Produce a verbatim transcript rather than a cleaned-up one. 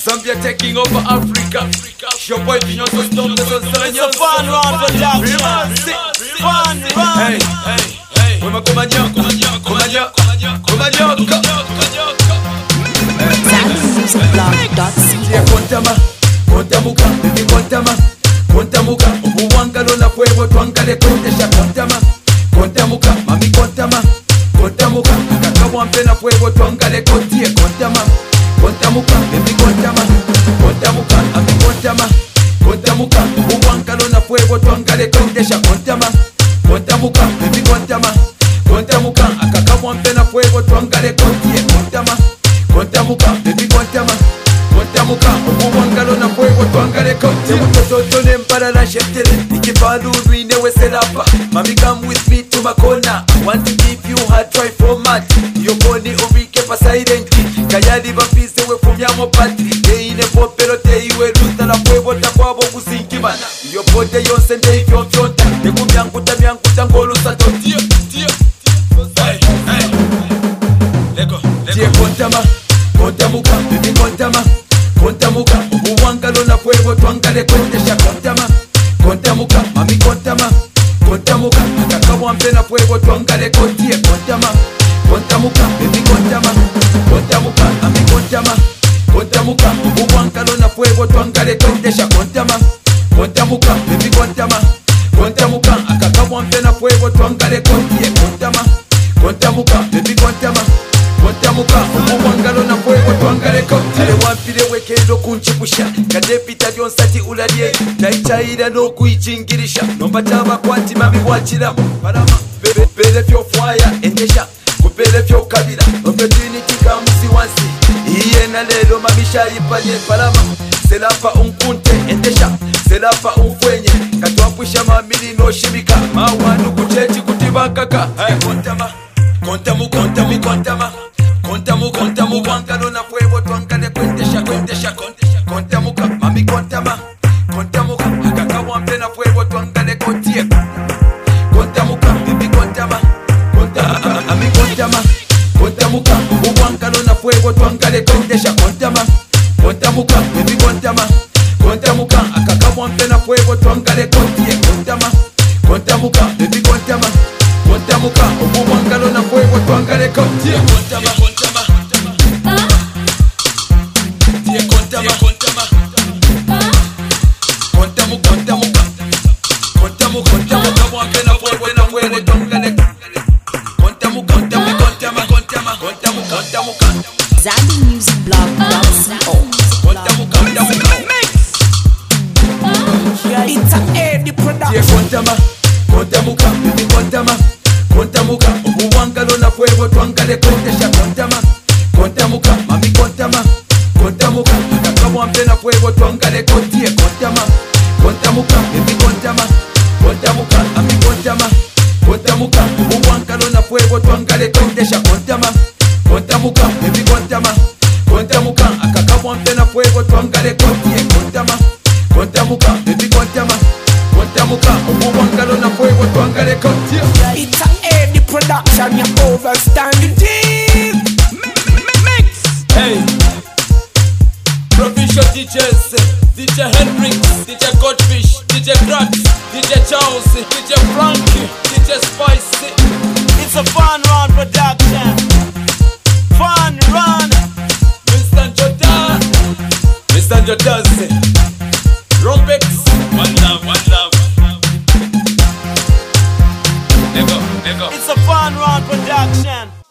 Zambia taking over Africa. Your boy Pinyon to stop the sun. It's a fun run production. Fun run. Hey, hey, hey. Wema kumanyo, kumanyo, kumanyo, kumanyo. Zambimusicblog.co. Kontama, kontamuka, baby kontama, kontamuka. Ubuwangalo na fwevo twangale kontesha kontama, kontamuka, mami kontama, kontamuka. Kakawampe na fwevo twangale kontie kontama, kontamuka, baby kontama, kontamuka, mami kontama, kontamuka. Ubuwangalo na fwevo twangale kontesha kontama, kontamuka, baby kontama, kontamuka. Kakawampe na fwevo twangale kontie kontama, kontamuka, baby kontama. Kontamuka, ubuwangalo na fwevo twangale konti. Mutoto nempala la shetere Ikifalu ruine we serapa. Mami come with me to my corner. I want to give you hard try format. Yoboni ubike pa silent. Kayali bapise we fumyamo patri. Teine popero te iwe luta la fwevo takwabo kusinkimana. Yobote yonse nde ifyo fyonta. Teku myanguta myanguta ngolu sato. Tio, tio. Hey, hey. Lego, lego. Tie kontama, kontamuka, baby kontama. Kontamuka, ubuwangalo na fwevo twangale kontesha kontama, kontamuka, mami kontama, kontamuka. Kakawampe na fwevo twangale kontie kontama, kontamuka, baby kontama, kontamuka, mami kontama, kontamuka. Ubuwangalo na fwevo twangale kontesha kontama, kontamuka, baby kontama, kontamuka. Kakawampe na fwevo twangale kontie kontama, kontamuka, baby kontama, kontamuka. Ubuwangalo na fwevo twangale kontie. Wampire wekendo kunchipusha kadepita byonsati uladye taichaira n'okuyichingirisha nombata abakwati mami bwakiramu palama bele fyofwaya endesha kupele fyokabira opportunity kamusi wansi iye na lelo mamisharipanye palama selapa unkunte endesha selapa unfwenye katwapwisha mamili noshimika mawanu kuchechi kutibakaka kontama kontamu kontamu kontama kontamu kontamu wangalo na fwevo twangale kwendesha kwendesha kontamuka mami kontama kontamuka akakawampe na fwevo twangale kontie kontamuka bibi kontama kontamuka mami kontama kontamuka ubuwangalo na fwevo twangale kwendesha kontama kontamuka bibi kontama kontamuka akakawampe na fwevo twangale kontie kontama kontamuka bibi kontama kontamuka ubuwangalo na fwevo twangale kontie kontama Zambimusicblog.co. It's a heavy production. Kontama, kontamuka, baby kontama, kontamuka. Ubuwangalo na fwevo twangale kontesha kontama, kontamuka, mami kontama, kontamuka. Kakawampe na fwevo twangale kontie kontama, kontamuka, baby kontama, kontamuka, mami kontama, kontamuka. Ubuwangalo na fwevo twangale kontesha kontama, kontamuka, baby kontama, kontamuka. Akakawampe na fwevo twangale kontie kontama, kontamuka, baby kontama, kontamuka. Ubuwangalo na fwevo twangale kontie. It's a heavy production. You overstand the deal. Mix. Hey, provincial D Js, D J Hendrix, D J Godfish, D J Grax, D J Charles, D J Frankie, D J Spicy. It's a fun run production. Fun run. Mister Jordan, Mister Jordan, Rombex, one love, one love. Let go, let go. It's a fun run production.